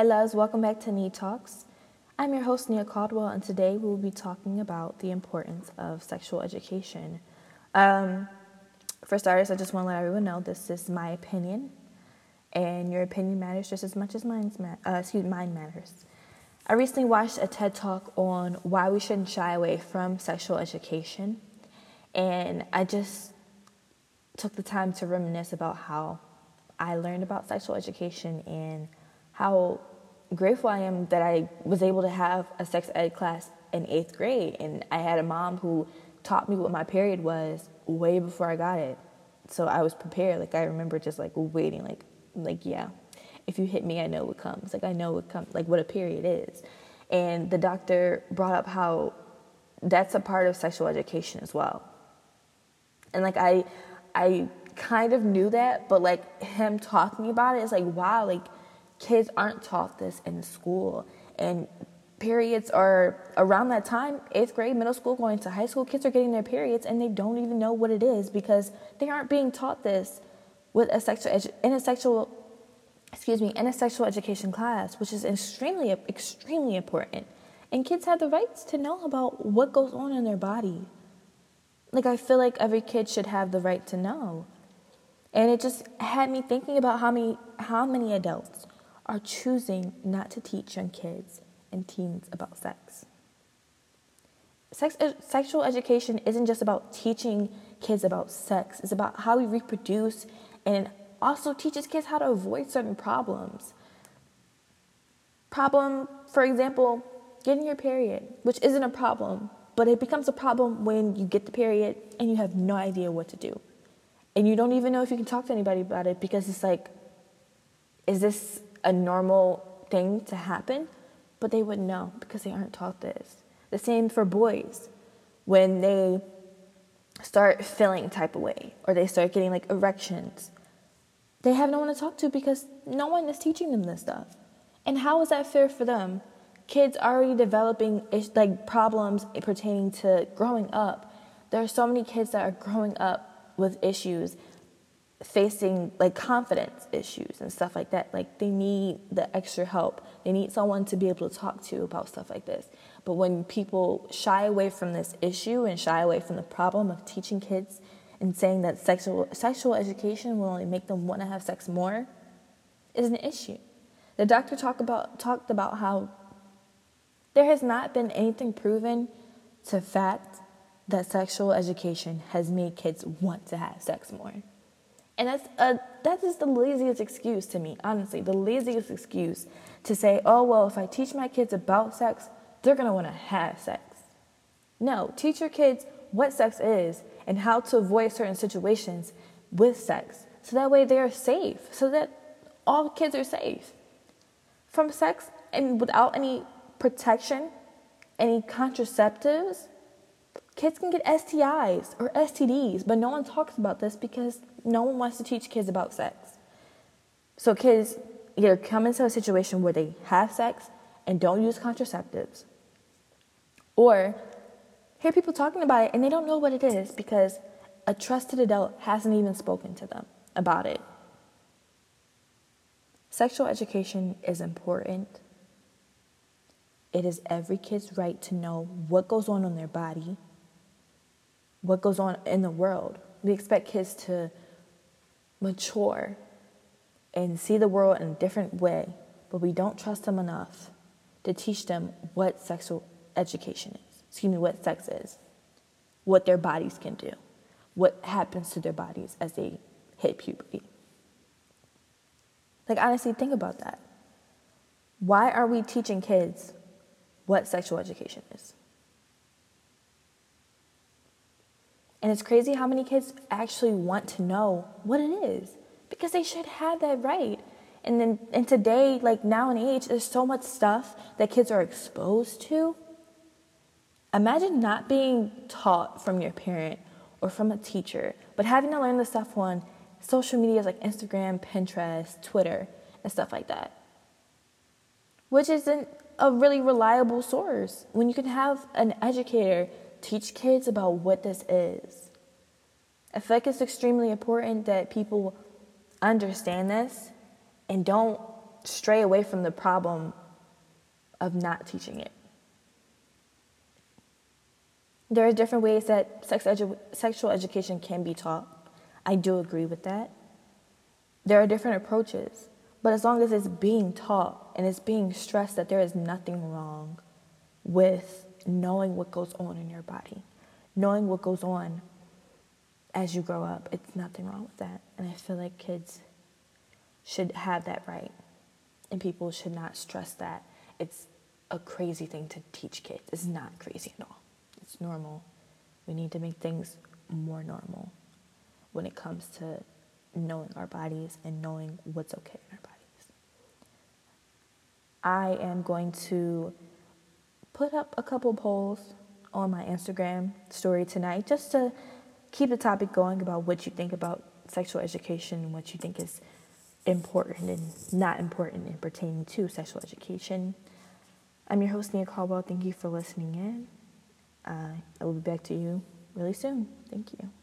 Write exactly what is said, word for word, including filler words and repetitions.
Hi, loves. Welcome back to Need Talks. I'm your host, Nia Caldwell, and today we will be talking about the importance of sexual education. Um, for starters, I just want to let everyone know this is my opinion, and your opinion matters just as much as mine's ma- uh, excuse mine matters. I recently watched a TED Talk on why we shouldn't shy away from sexual education, and I just took the time to reminisce about how I learned about sexual education and how grateful I am that I was able to have a sex ed class in eighth grade. And I had a mom who taught me what my period was way before I got it. So I was prepared. Like, I remember just like waiting, like, like, yeah, if you hit me, I know what comes. Like, I know what comes, like what a period is. And the doctor brought up how that's a part of sexual education as well. And like, I, I kind of knew that, but like him talking about it is like, wow, like kids aren't taught this in school. And periods are around that time, eighth grade, middle school, going to high school, kids are getting their periods and they don't even know what it is because they aren't being taught this with a sexual edu- in a sexual, excuse me, in a sexual education class, which is extremely, extremely important. And kids have the rights to know about what goes on in their body. Like, I feel like every kid should have the right to know. And it just had me thinking about how many how many adults are choosing not to teach young kids and teens about sex. Sex sexual education isn't just about teaching kids about sex. It's about how we reproduce, and it also teaches kids how to avoid certain problems. Problem, for example, getting your period, which isn't a problem, but it becomes a problem when you get the period and you have no idea what to do. And you don't even know if you can talk to anybody about it because it's like, is this a normal thing to happen? But they wouldn't know because they aren't taught this. The same for boys. When they start feeling type of way or they start getting like erections, they have no one to talk to because no one is teaching them this stuff. And how is that fair for them? Kids already developing like problems pertaining to growing up. There are so many kids that are growing up with issues, facing like confidence issues and stuff like that. Like, they need the extra help. They need someone to be able to talk to about stuff like this. But when people shy away from this issue and shy away from the problem of teaching kids and saying that sexual sexual education will only make them want to have sex more, is an issue. The doctor talk about talked about how there has not been anything proven to fact that sexual education has made kids want to have sex more. And that's a, that is the laziest excuse to me, honestly, the laziest excuse to say, oh, well, if I teach my kids about sex, they're going to want to have sex. No, teach your kids what sex is and how to avoid certain situations with sex. So that way they are safe, so that all kids are safe from sex and without any protection, any contraceptives. Kids can get S T Is or S T Ds, but no one talks about this because no one wants to teach kids about sex. So kids either come into a situation where they have sex and don't use contraceptives, or hear people talking about it and they don't know what it is because a trusted adult hasn't even spoken to them about it. Sexual education is important. It is every kid's right to know what goes on in their body, what goes on in the world. We expect kids to mature and see the world in a different way, but we don't trust them enough to teach them what sexual education is. Excuse me, what sex is, what their bodies can do, what happens to their bodies as they hit puberty. Like, honestly, think about that. Why are we teaching kids what sexual education is? And it's crazy how many kids actually want to know what it is because they should have that right. And then, and today, like now in age, there's so much stuff that kids are exposed to. Imagine not being taught from your parent or from a teacher, but having to learn this stuff on social media like Instagram, Pinterest, Twitter, and stuff like that, which isn't a really reliable source when you can have an educator teach kids about what this is. I feel like it's extremely important that people understand this and don't stray away from the problem of not teaching it. There are different ways that sex edu- sexual education can be taught. I do agree with that. There are different approaches, but as long as it's being taught and it's being stressed that there is nothing wrong with knowing what goes on in your body, knowing what goes on as you grow up, it's nothing wrong with that. And I feel like kids should have that right, and people should not stress that it's a crazy thing to teach kids. It's not crazy at all. It's normal. We need to make things more normal when it comes to knowing our bodies and knowing what's okay in our bodies. I am going to put up a couple polls on my Instagram story tonight just to keep the topic going about what you think about sexual education and what you think is important and not important in pertaining to sexual education. I'm your host, Nia Caldwell. Thank you for listening in. Uh, I will be back to you really soon. Thank you.